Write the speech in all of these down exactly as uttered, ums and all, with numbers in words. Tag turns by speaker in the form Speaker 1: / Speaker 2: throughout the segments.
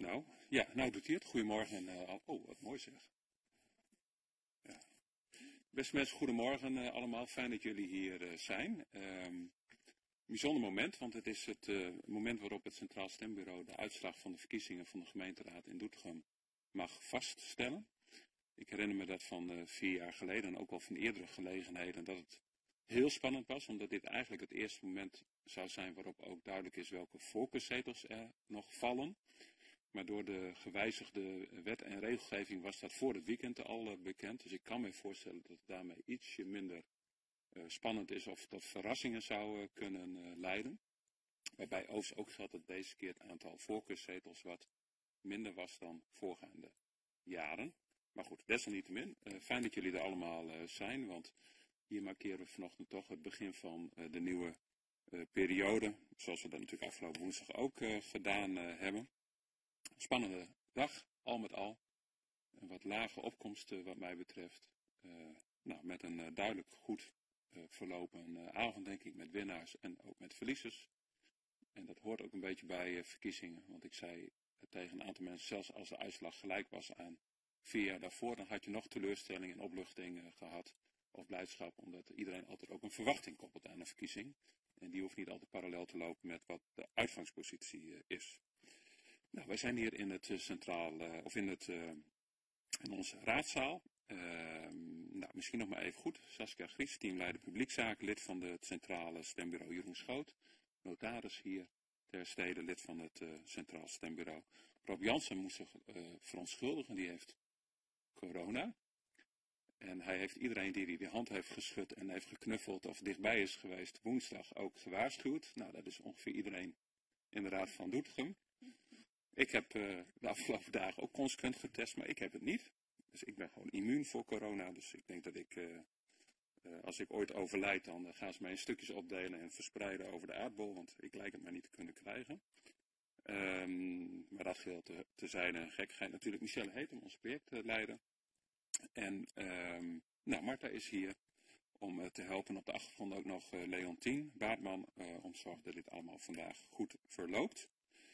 Speaker 1: nou? Ja, nou doet hij het. Goedemorgen. En, uh, oh, wat mooi zeg. Ja. Beste mensen, goedemorgen uh, allemaal. Fijn dat jullie hier uh, zijn. Um, bijzonder moment, want het is het uh, moment waarop het Centraal Stembureau de uitslag van de verkiezingen van de gemeenteraad in Doetinchem mag vaststellen. Ik herinner me dat van uh, vier jaar geleden en ook wel van eerdere gelegenheden dat het heel spannend was, omdat dit eigenlijk het eerste moment zou zijn waarop ook duidelijk is welke voorkeurszetels er nog vallen. Maar door de gewijzigde wet en regelgeving was dat voor het weekend al uh, bekend. Dus ik kan me voorstellen dat het daarmee ietsje minder uh, spannend is of dat verrassingen zou uh, kunnen uh, leiden. Waarbij overigens ook geldt dat deze keer het aantal voorkeurszetels wat minder was dan voorgaande jaren. Maar goed, desalniettemin, uh, fijn dat jullie er allemaal uh, zijn, want hier markeren we vanochtend toch het begin van uh, de nieuwe uh, periode, zoals we dat natuurlijk afgelopen woensdag ook uh, gedaan uh, hebben. Spannende dag, al met al. Een wat lage opkomsten wat mij betreft. Uh, nou, met een uh, duidelijk goed uh, verlopen uh, avond, denk ik, met winnaars en ook met verliezers. En dat hoort ook een beetje bij uh, verkiezingen, want ik zei uh, tegen een aantal mensen, zelfs als de uitslag gelijk was aan vier jaar daarvoor, dan had je nog teleurstelling en opluchting uh, gehad. Of blijdschap, omdat iedereen altijd ook een verwachting koppelt aan een verkiezing. En die hoeft niet altijd parallel te lopen met wat de uitgangspositie uh, is. Nou, wij zijn hier in het uh, centraal, uh, of in, het, uh, in onze raadzaal. Uh, nou, misschien nog maar even goed. Saskia Gries, teamleider publiekzaken, lid van het Centrale Stembureau Jeroen Schoot. Notaris hier ter stede, lid van het uh, Centraal Stembureau. Rob Jansen moest zich uh, verontschuldigen, die heeft corona. En hij heeft iedereen die de hand heeft geschud en heeft geknuffeld of dichtbij is geweest woensdag ook gewaarschuwd. Nou, dat is ongeveer iedereen in de Raad van Doetinchem. Ik heb uh, de afgelopen dagen ook consequent getest, maar ik heb het niet. Dus ik ben gewoon immuun voor corona. Dus ik denk dat ik, uh, uh, als ik ooit overlijd, dan uh, gaan ze mij in stukjes opdelen en verspreiden over de aardbol. Want ik lijk het maar niet te kunnen krijgen. Um, maar dat geldt te, te zijn een gekkigheid. Natuurlijk Michelle Heet, om ons project te leiden. En um, nou, Marta is hier om uh, te helpen. Op de achtergrond ook nog uh, Leontien Baartman, uh, om te zorgen dat dit allemaal vandaag goed verloopt.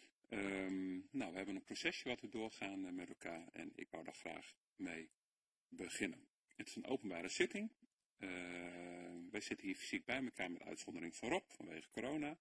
Speaker 1: Um, nou, we hebben een procesje wat we doorgaan uh, met elkaar en ik wou daar graag mee beginnen. Het is een openbare zitting. Uh, wij zitten hier fysiek bij elkaar met uitzondering van Rob vanwege corona.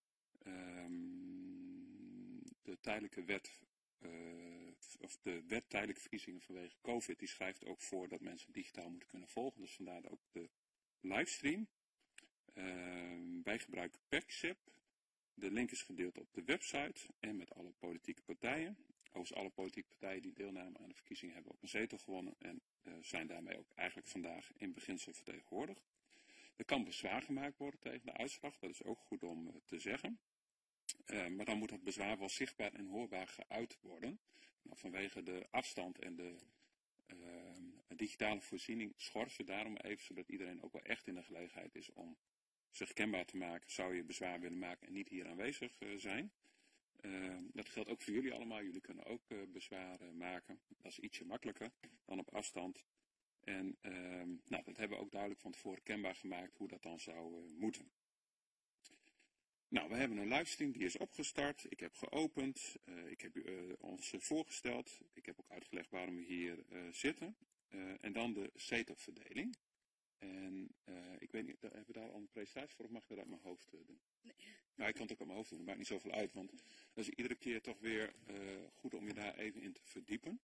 Speaker 1: Um, de tijdelijke wet, uh, of de wet tijdelijke verkiezingen vanwege COVID, die schrijft ook voor dat mensen digitaal moeten kunnen volgen. Dus vandaar ook de livestream. Uh, wij gebruiken PECSIP. De link is gedeeld op de website en met alle politieke partijen. Overigens alle politieke partijen die deelnamen aan de verkiezingen hebben ook een zetel gewonnen en uh, zijn daarmee ook eigenlijk vandaag in beginsel vertegenwoordigd. Er kan bezwaar gemaakt worden tegen de uitslag, dat is ook goed om uh, te zeggen. Uh, maar dan moet dat bezwaar wel zichtbaar en hoorbaar geuit worden. Nou, vanwege de afstand en de uh, digitale voorziening schorsen we daarom even, zodat iedereen ook wel echt in de gelegenheid is om zich kenbaar te maken, zou je bezwaar willen maken en niet hier aanwezig uh, zijn. Uh, dat geldt ook voor jullie allemaal. Jullie kunnen ook uh, bezwaar uh, maken. Dat is ietsje makkelijker dan op afstand. En uh, nou, dat hebben we ook duidelijk van tevoren kenbaar gemaakt hoe dat dan zou uh, moeten. Nou, we hebben een livestream die is opgestart. Ik heb geopend. Uh, ik heb uh, ons uh, voorgesteld. Ik heb ook uitgelegd waarom we hier uh, zitten. Uh, en dan de zetelverdeling. En uh, ik weet niet, hebben we daar al een presentatie voor of mag ik dat uit mijn hoofd uh, doen? Nee. Nou, ik kan het ook uit mijn hoofd doen, dat maakt niet zoveel uit, want dat is iedere keer toch weer uh, goed om je daar even in te verdiepen.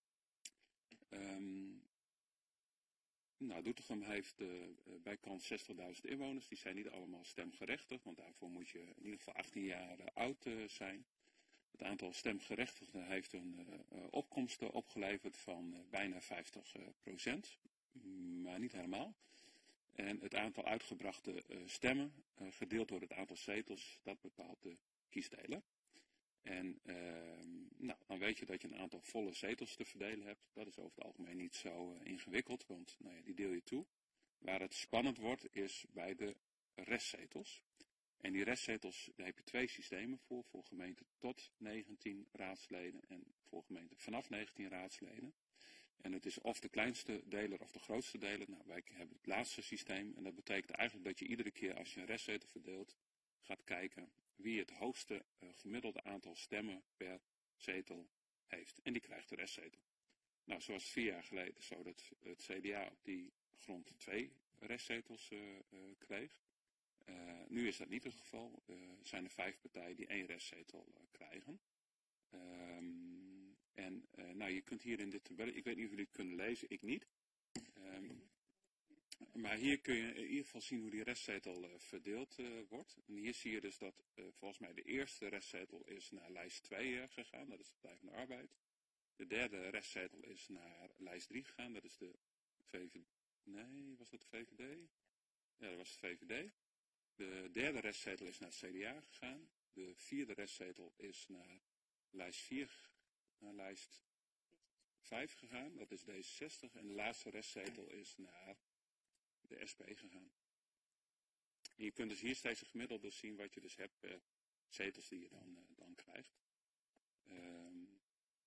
Speaker 1: Um, nou, Doetinchem heeft uh, bijkans zestigduizend inwoners, die zijn niet allemaal stemgerechtigd, want daarvoor moet je in ieder geval achttien jaar uh, oud uh, zijn. Het aantal stemgerechtigden heeft een uh, opkomsten opgeleverd van uh, bijna vijftig procent, maar niet helemaal. En het aantal uitgebrachte uh, stemmen, uh, gedeeld door het aantal zetels, dat bepaalt de kiesdeler. En uh, nou, dan weet je dat je een aantal volle zetels te verdelen hebt. Dat is over het algemeen niet zo uh, ingewikkeld, want nou ja, die deel je toe. Waar het spannend wordt is bij de restzetels. En die restzetels, daar heb je twee systemen voor. Voor gemeenten tot negentien raadsleden en voor gemeenten vanaf negentien raadsleden. En het is of de kleinste deler of de grootste deler. Nou, wij hebben het laatste systeem. En dat betekent eigenlijk dat je iedere keer als je een restzetel verdeelt, gaat kijken wie het hoogste uh, gemiddelde aantal stemmen per zetel heeft. En die krijgt de restzetel. Nou, zoals vier jaar geleden zo dat het C D A op die grond twee restzetels uh, uh, kreeg. Uh, nu is dat niet het geval. Er uh, zijn er vijf partijen die één restzetel uh, krijgen. Um, en uh, nou, je kunt hier in dit tabel, ik weet niet of jullie het kunnen lezen, ik niet. Um, maar hier kun je in ieder geval zien hoe die restzetel uh, verdeeld uh, wordt. En hier zie je dus dat uh, volgens mij de eerste restzetel is naar lijst twee uh, gegaan, dat is de Partij van de Arbeid. De derde restzetel is naar lijst drie gegaan, dat is de V V D. Nee, was dat de V V D? Ja, dat was de V V D. De derde restzetel is naar het C D A gegaan. De vierde restzetel is naar lijst vier, naar lijst vijf gegaan. Dat is D zesenzestig. En de laatste restzetel is naar de S P gegaan. En je kunt dus hier steeds een gemiddelde zien wat je dus hebt per zetels die je dan, uh, dan krijgt. Um,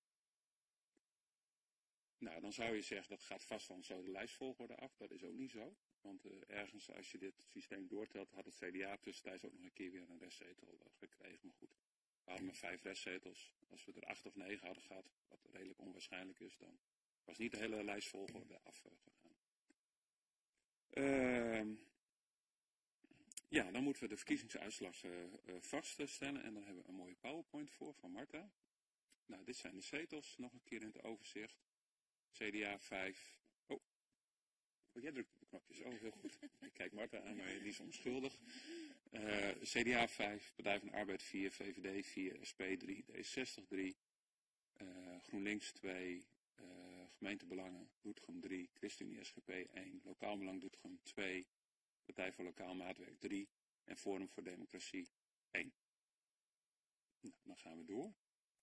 Speaker 1: nou, dan zou je zeggen dat gaat vast dan zo de lijstvolgorde af. Dat is ook niet zo. Want uh, ergens, als je dit systeem doortelt, had het C D A tussentijds ook nog een keer weer een restzetel uh, gekregen. Maar goed, we hadden maar vijf restzetels. Als we er acht of negen hadden gehad, wat redelijk onwaarschijnlijk is, dan was niet de hele lijstvolgorde afgegaan. Uh, ja, dan moeten we de verkiezingsuitslag uh, uh, vaststellen. En dan hebben we een mooie PowerPoint voor van Marta. Nou, dit zijn de zetels, nog een keer in het overzicht. C D A vijf. Oh, oh jij drukt op de knopjes. Oh, heel goed. Ik kijk Marta aan, maar die is onschuldig. Uh, C D A vijf, Partij van de Arbeid vier, V V D vier, S P drie, D zesenzestig drie, uh, GroenLinks twee, uh, Gemeentebelangen Doetinchem drie, ChristenUnie S G P één, Lokaal Belang Doetinchem twee, Partij voor Lokaal Maatwerk drie en Forum voor Democratie één. Nou, dan gaan we door.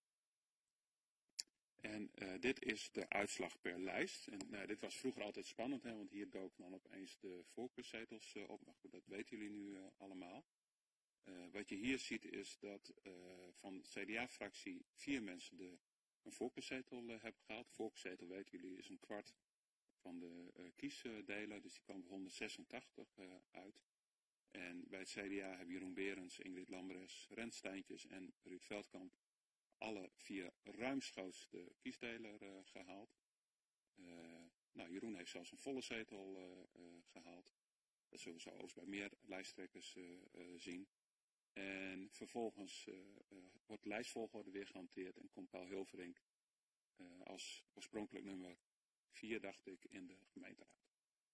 Speaker 1: En uh, dit is de uitslag per lijst. En nou, dit was vroeger altijd spannend, hè, want hier doken dan opeens de voorkeurszetels uh, op. Maar goed, dat weten jullie nu uh, allemaal. Uh, wat je hier ziet is dat uh, van de C D A-fractie vier mensen de, een voorkeurszetel uh, hebben gehaald. Voorkeurszetel, weten jullie, is een kwart van de uh, kiesdelen. Dus die kwam op honderdzesentachtig uh, uit. En bij het C D A hebben Jeroen Berends, Ingrid Lambres, Rens Steintjes en Ruud Veldkamp alle vier ruimschoots de kiesdeler uh, gehaald. Uh, nou, Jeroen heeft zelfs een volle zetel uh, uh, gehaald. Dat zullen we zo ook bij meer lijsttrekkers uh, uh, zien. En vervolgens uh, uh, wordt de lijstvolgorde weer gehanteerd en komt Paul Hilverink uh, als oorspronkelijk nummer vier, dacht ik, in de gemeenteraad.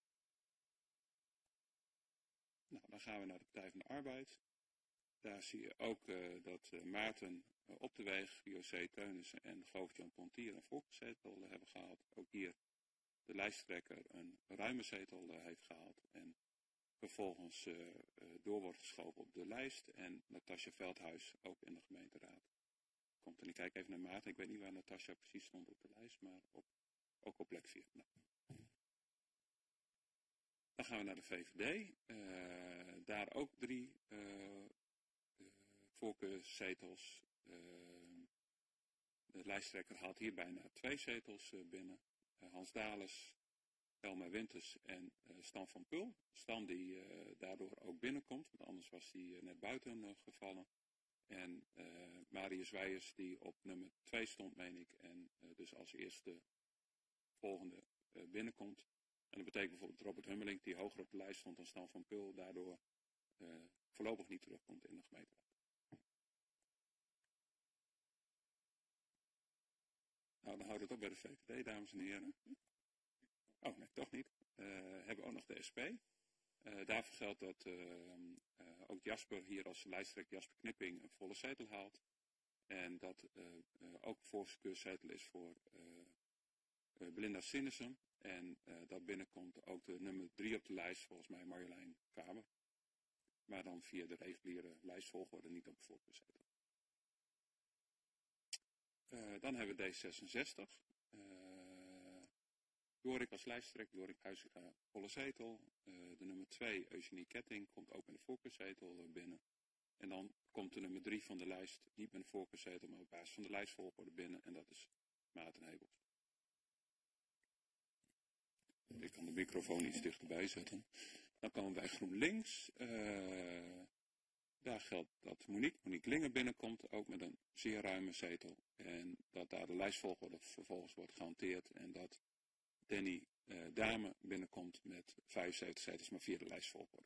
Speaker 1: Nou, dan gaan we naar de Partij van de Arbeid. Daar zie je ook uh, dat uh, Maarten uh, op de weg, J C Teunissen en Govert-Jan Pontier een voorkeurszetel uh, hebben gehaald. Ook hier de lijsttrekker een ruime zetel uh, heeft gehaald. En vervolgens uh, uh, door wordt geschoven op de lijst. En Natasja Veldhuis ook in de gemeenteraad komt. En ik kijk even naar Maarten. Ik weet niet waar Natasja precies stond op de lijst, maar op, ook op plek vier. Nou. Dan gaan we naar de V V D. Uh, daar ook drie uh, voorkeurszetels. Uh, de lijsttrekker haalt hier bijna twee zetels uh, binnen. Uh, Hans Dales, Elma Winters en uh, Stan van Pul. Stan die uh, daardoor ook binnenkomt, want anders was hij uh, net buiten uh, gevallen. En uh, Marius Weijers die op nummer twee stond, meen ik. En uh, dus als eerste volgende uh, binnenkomt. En dat betekent bijvoorbeeld Robert Hummeling, die hoger op de lijst stond dan Stan van Pul, daardoor uh, voorlopig niet terugkomt in de gemeenteraad. Nou, dan houdt het op bij de V V D, dames en heren. Oh, nee, toch niet. Uh, hebben we ook nog de S P. Uh, daarvoor geldt dat uh, uh, ook Jasper hier als lijsttrekker Jasper Knipping een volle zetel haalt. En dat uh, uh, ook voorkeurszetel is voor uh, uh, Belinda Sinnissen. En uh, dat binnenkomt ook de nummer drie op de lijst, volgens mij Marjolein Kamer. Maar dan via de reguliere lijstvolgorde, niet op de voorkeurszetel. Uh, dan hebben we D zesenzestig. Uh, Jorik als lijsttrekker, Jorik Huizinga, volle zetel. Uh, de nummer twee, Eugenie Ketting, komt ook met een voorkeurszetel uh, binnen. En dan komt de nummer drie van de lijst, niet met een voorkeurszetel, maar op basis van de lijstvolgorde binnen. En dat is Maarten Hebels. Ik kan de microfoon iets dichterbij zetten. Dan komen we bij GroenLinks. Uh, Daar geldt dat Monique, Monique Linger binnenkomt, ook met een zeer ruime zetel. En dat daar de lijstvolgorde vervolgens wordt gehanteerd. En dat Danny uh, Dame binnenkomt met vijfenzeventig zetels, maar via de lijstvolgorde.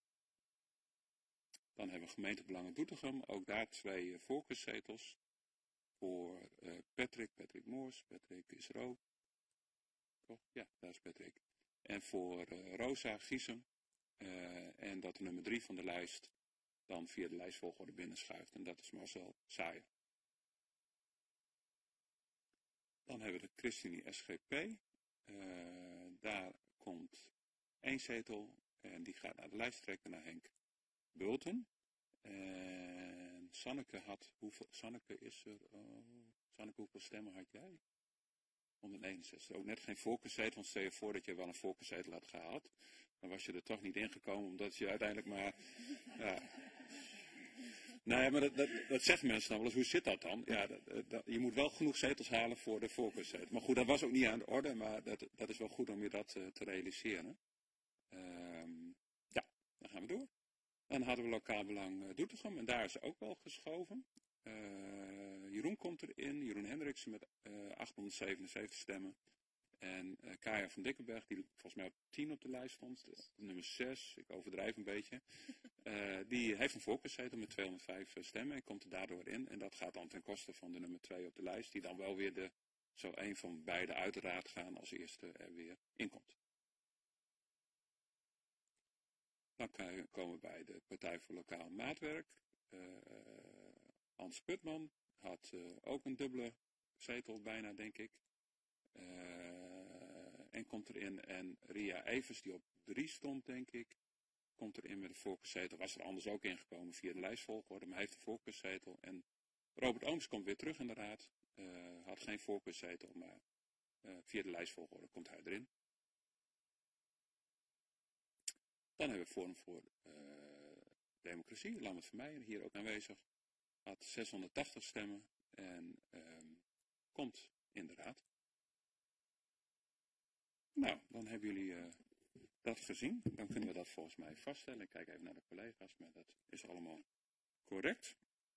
Speaker 1: Dan hebben we gemeentebelangen Doetinchem, ook daar twee uh, voorkeurszetels. Voor uh, Patrick, Patrick Moors, Patrick is er ook. Toch? Ja, daar is Patrick. En voor uh, Rosa Giesem. Uh, en dat de nummer drie van de lijst dan via de lijstvolgorde binnenschuift. En dat is Marcel Saaier. Dan hebben we de ChristenUnie S G P. Uh, daar komt één zetel. En die gaat naar de lijsttrekker, naar Henk Bulten. En Sanneke had, hoeveel, Sanneke is er, oh, Sanneke, hoeveel stemmen had jij? honderdeenenzestig. Ook net geen voorkeurzetel, want stel je voor dat je wel een voorkeurzetel had gehad. Dan was je er toch niet ingekomen, omdat je uiteindelijk maar... Ja. Nou ja, maar dat, dat, dat zeggen mensen nou wel eens, hoe zit dat dan? Ja, dat, dat, je moet wel genoeg zetels halen voor de voorkeurszetel. Maar goed, dat was ook niet aan de orde, maar dat, dat is wel goed om je dat uh, te realiseren. Um, ja, dan gaan we door. Dan hadden we lokaal belang uh, Doetinchem en daar is ze ook wel geschoven. Uh, Jeroen komt erin, Jeroen Hendriksen met uh, achthonderdzevenenzeventig stemmen. En uh, Kaya van Dikkenberg, die volgens mij op tien op de lijst stond, nummer zes, ik overdrijf een beetje. Uh, die heeft een voorkeurszetel met tweehonderdvijf stemmen en komt er daardoor in. En dat gaat dan ten koste van de nummer twee op de lijst, die dan wel weer de, zo een van beide uit de raad gaan als eerste er weer inkomt. Dan komen we bij de Partij voor Lokaal Maatwerk. Uh, Hans Putman had uh, ook een dubbele zetel bijna, denk ik. Uh, en komt erin. En Ria Evers, die op drie stond, denk ik, komt erin met een voorkeurszetel. Was er anders ook ingekomen via de lijstvolgorde, maar heeft een voorkeurszetel. En Robert Ooms komt weer terug in de raad. Uh, had geen voorkeurszetel, maar uh, via de lijstvolgorde komt hij erin. Dan hebben we Forum voor uh, Democratie, Lambert Vermeijen, hier ook aanwezig. Had zeshonderdtachtig stemmen en um, komt in de raad. Nou, dan hebben jullie uh, dat gezien. Dan kunnen we dat volgens mij vaststellen. Ik kijk even naar de collega's, maar dat is allemaal correct.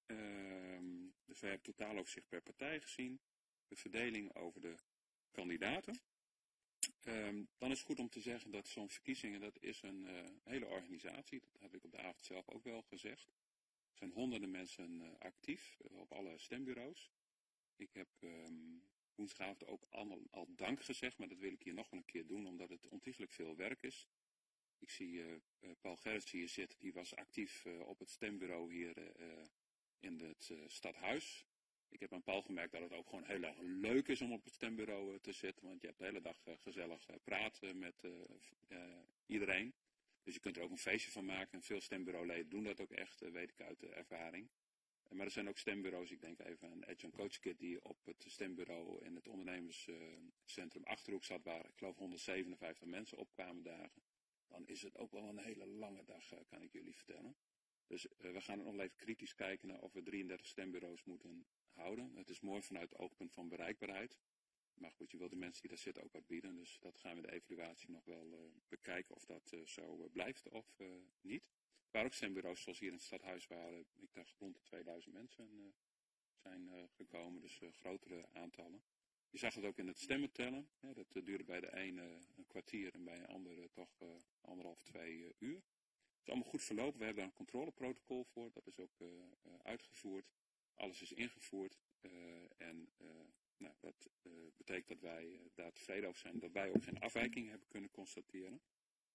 Speaker 1: Um, dus we hebben het totaaloverzicht per partij gezien. De verdeling over de kandidaten. Um, dan is het goed om te zeggen dat zo'n verkiezingen, dat is een uh, hele organisatie. Dat heb ik op de avond zelf ook wel gezegd. Er zijn honderden mensen uh, actief uh, op alle stembureaus. Ik heb um, woensdagavond ook al, al dank gezegd, maar dat wil ik hier nog wel een keer doen, omdat het ontiegelijk veel werk is. Ik zie uh, uh, Paul Gerrits hier zitten, die was actief uh, op het stembureau hier uh, in het uh, stadhuis. Ik heb aan Paul gemerkt dat het ook gewoon heel erg leuk is om op het stembureau uh, te zitten, want je hebt de hele dag uh, gezellig uh, praten met uh, uh, iedereen. Dus je kunt er ook een feestje van maken en veel stembureauleden doen dat ook echt, uh, weet ik uit de ervaring. Maar er zijn ook stembureaus, ik denk even aan Edjon Coachkit, die op het stembureau in het ondernemerscentrum Achterhoek zat, waar ik geloof honderdzevenenvijftig mensen opkwamen dagen. Dan is het ook wel een hele lange dag, kan ik jullie vertellen. Dus uh, we gaan nog even kritisch kijken naar of we drieëndertig stembureaus moeten houden. Het is mooi vanuit het oogpunt van bereikbaarheid. Maar goed, je wil de mensen die daar zitten ook wat bieden. Dus dat gaan we in de evaluatie nog wel uh, bekijken of dat uh, zo uh, blijft of uh, niet. Er waren ook stembureaus zoals hier in het stadhuis waren, ik dacht rond de tweeduizend mensen uh, zijn uh, gekomen, dus uh, grotere aantallen. Je zag het ook in het stemmen tellen. Hè, dat uh, duurde bij de ene uh, een kwartier en bij een andere toch uh, anderhalf, twee uh, uur. Het is allemaal goed verlopen. We hebben daar een controleprotocol voor. Dat is ook uh, uh, uitgevoerd. Alles is ingevoerd. Uh, en uh, nou, dat uh, betekent dat wij uh, daar tevreden over zijn. Dat wij ook geen afwijking hebben kunnen constateren.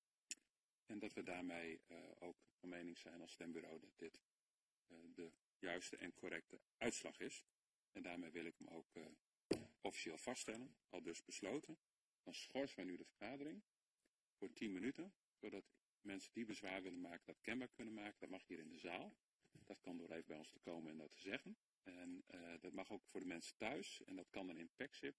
Speaker 1: En dat we daarmee uh, ook van mening zijn als stembureau dat dit uh, de juiste en correcte uitslag is. En daarmee wil ik hem ook uh, officieel vaststellen. Al dus besloten. Dan schorsen wij nu de vergadering voor tien minuten. Zodat mensen die bezwaar willen maken dat kenbaar kunnen maken. Dat mag hier in de zaal. Dat kan door even bij ons te komen en dat te zeggen. En uh, dat mag ook voor de mensen thuis. En dat kan dan in PACSIP.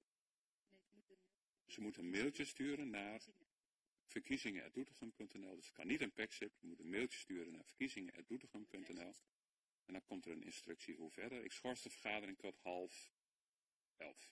Speaker 1: Ze moeten een mailtje sturen naar verkiezingen apenstaartje doetinchem punt n l. Dus het kan niet in PACSIP. Je moet een mailtje sturen naar verkiezingen apenstaartje doetinchem punt n l. En dan komt er een instructie hoe verder. Ik schors de vergadering tot half elf.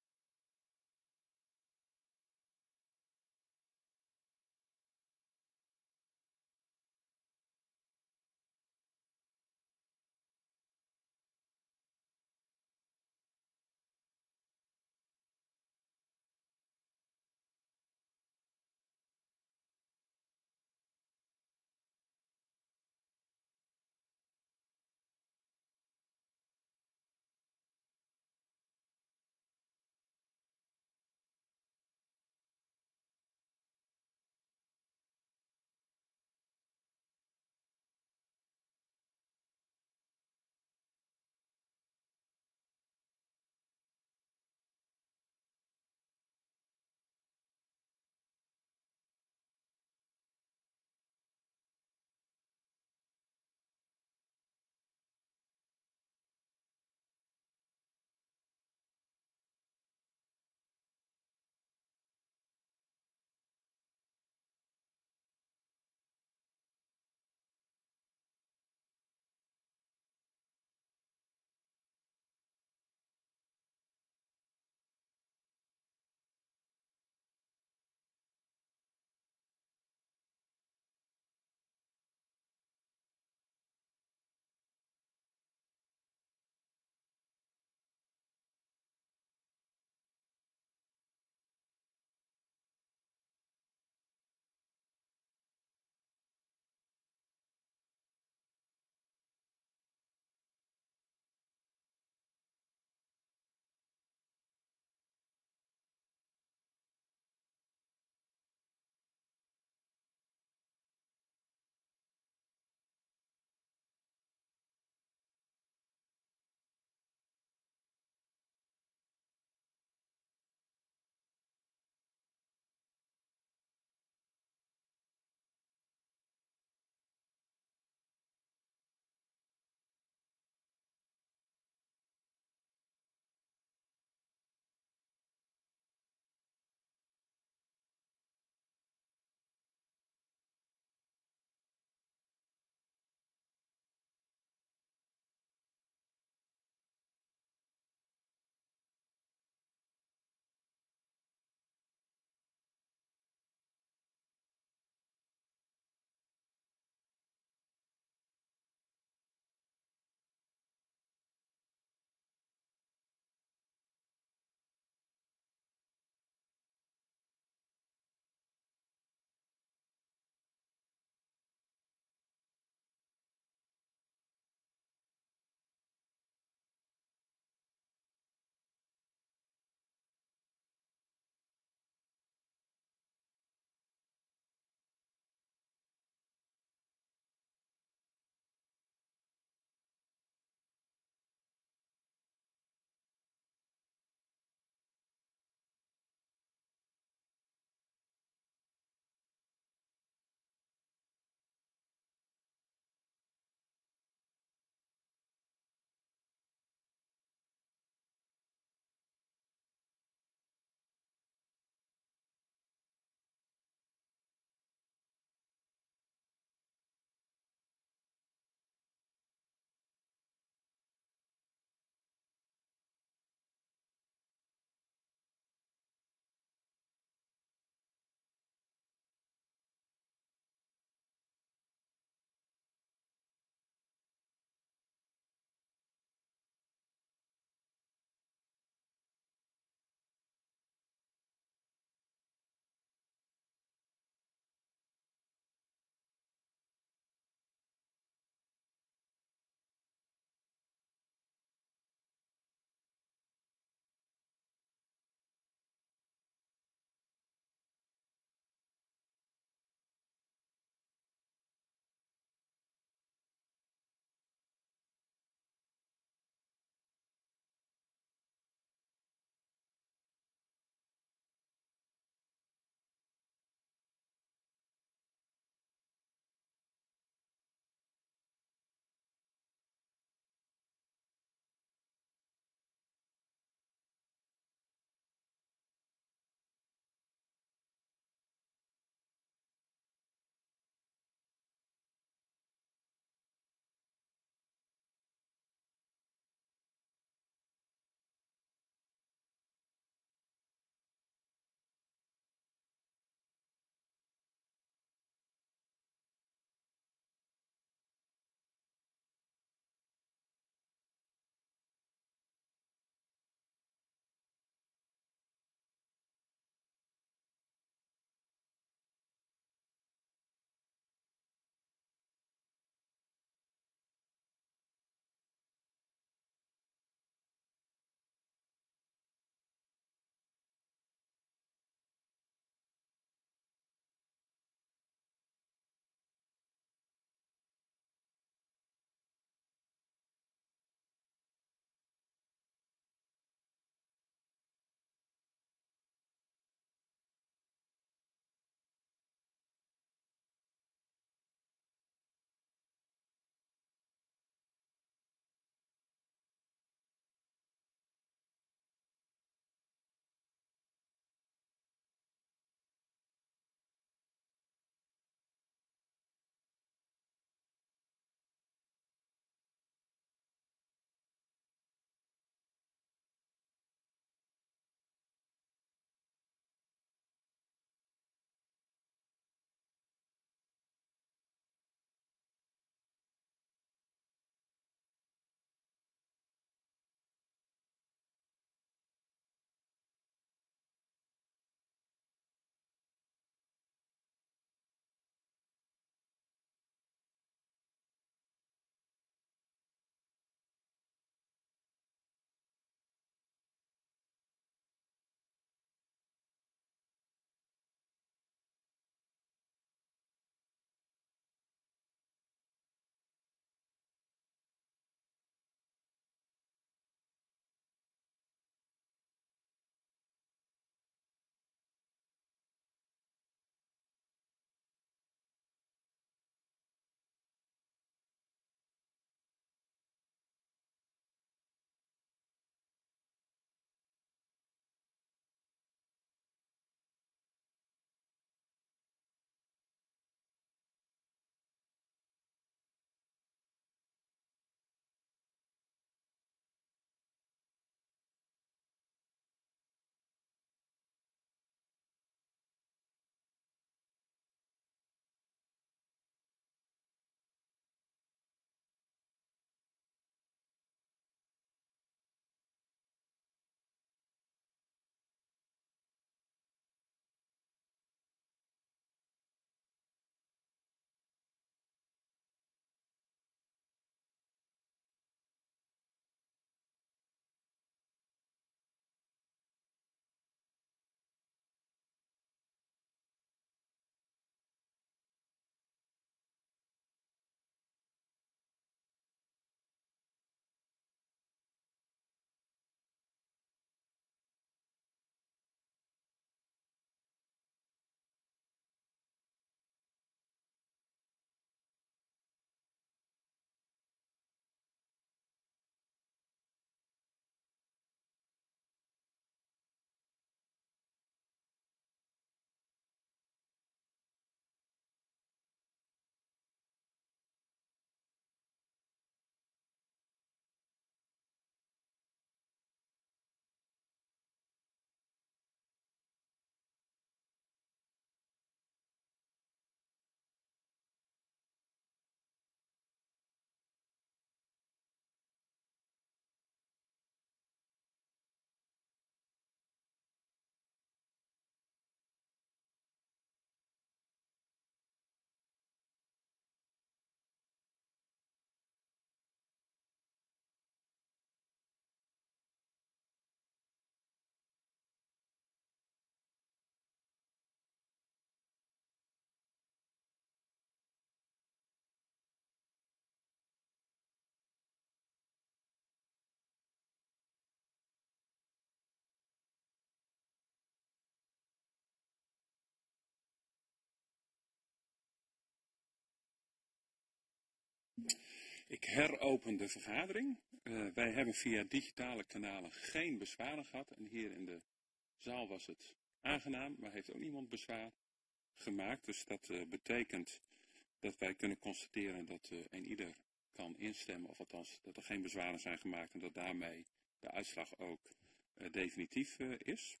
Speaker 1: Ik heropen de vergadering. Uh, wij hebben via digitale kanalen geen bezwaren gehad. En hier in de zaal was het aangenaam, maar heeft ook niemand bezwaar gemaakt. Dus dat uh, betekent dat wij kunnen constateren dat uh, een ieder kan instemmen. Of althans, dat er geen bezwaren zijn gemaakt en dat daarmee de uitslag ook uh, definitief uh, is.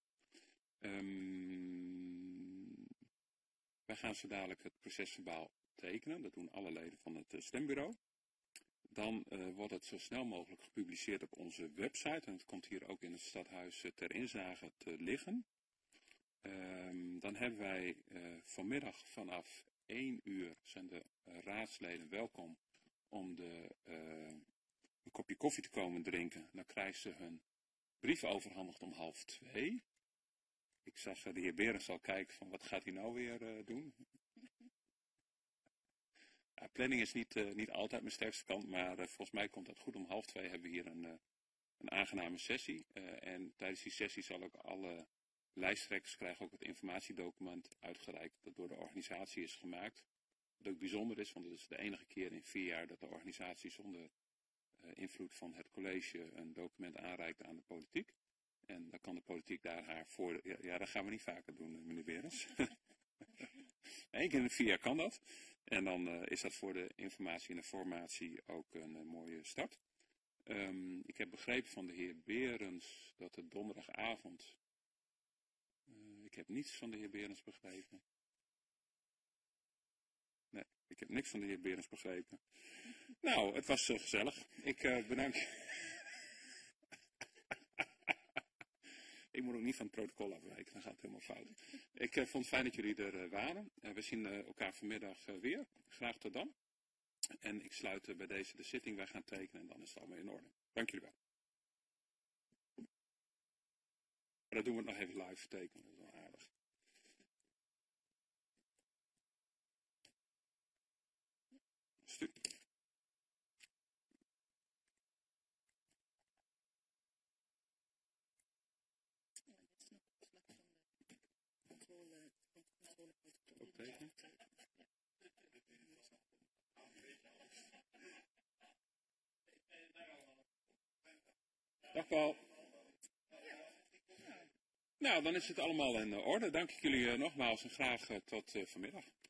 Speaker 1: Um, wij gaan zo dadelijk het procesverbaal tekenen. Dat doen alle leden van het uh, stembureau. Dan uh, wordt het zo snel mogelijk gepubliceerd op onze website. En het komt hier ook in het stadhuis uh, ter inzage te liggen. Um, dan hebben wij uh, vanmiddag vanaf één uur zijn de uh, raadsleden welkom om de, uh, een kopje koffie te komen drinken. Dan krijgen ze hun brief overhandigd om half twee. Ik zag uh, de heer Berens al kijken van wat gaat hij nou weer uh, doen. Ja, planning is niet, uh, niet altijd mijn sterkste kant, maar uh, volgens mij komt dat goed. Om half twee hebben we hier een, uh, een aangename sessie. Uh, en tijdens die sessie zal ook alle lijsttrekkers krijgen ook het informatiedocument uitgereikt dat door de organisatie is gemaakt. Wat ook bijzonder is, want het is de enige keer in vier jaar dat de organisatie zonder uh, invloed van het college een document aanreikt aan de politiek. En dan kan de politiek daar haar voor... Ja, ja dat gaan we niet vaker doen, meneer Berens. Eén keer in de vier jaar kan dat. En dan uh, is dat voor de informatie en de formatie ook een uh, mooie start. Um, ik heb begrepen van de heer Berens dat het donderdagavond... Uh, ik heb niets van de heer Berens begrepen. Nee, ik heb niks van de heer Berens begrepen. Nou, het was uh, gezellig. Ik uh, bedank... Ik moet ook niet van het protocol afwijken, dan gaat het helemaal fout. Ik uh, vond het fijn dat jullie er uh, waren. Uh, we zien uh, elkaar vanmiddag uh, weer. Graag tot dan. En ik sluit uh, bij deze de zitting. Wij gaan tekenen en dan is het allemaal in orde. Dank jullie wel. Maar dat doen we nog even live tekenen. Dat is wel aardig. Stu. Optekenen. Dag Paul. Nou, dan is het allemaal in orde. Dank ik jullie uh, nogmaals en graag uh, tot uh, vanmiddag.